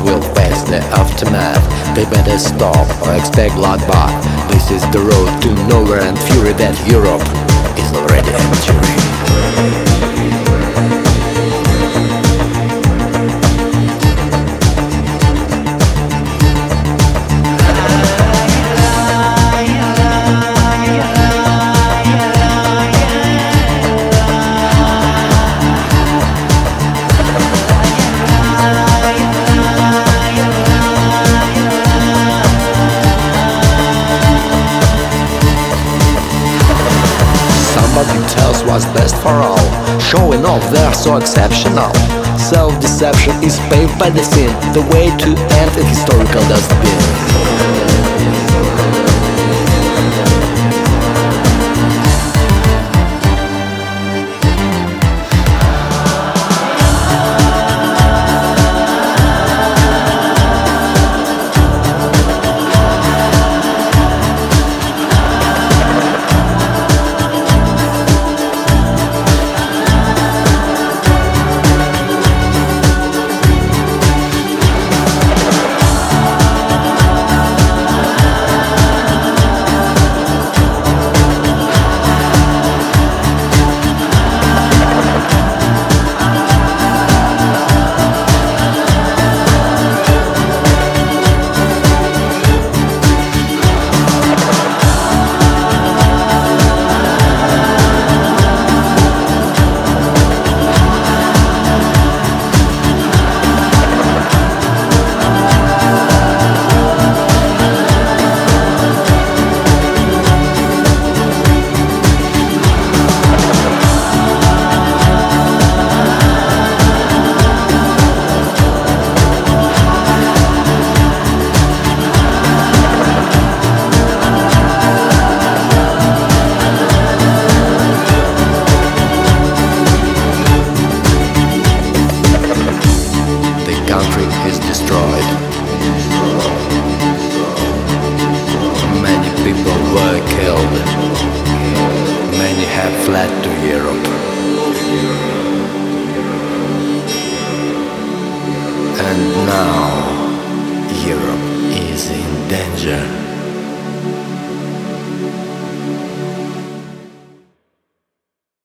will face the aftermath. They better stop or expect bloodbath. This is the road to nowhere and fury that Europe is already entering. Somebody tells what's best for all, showing off they're so exceptional. Self-deception is paved by the sin, the way to end a historical dustbin. Country is destroyed. Many people were killed. Many have fled to Europe. And now Europe is in danger.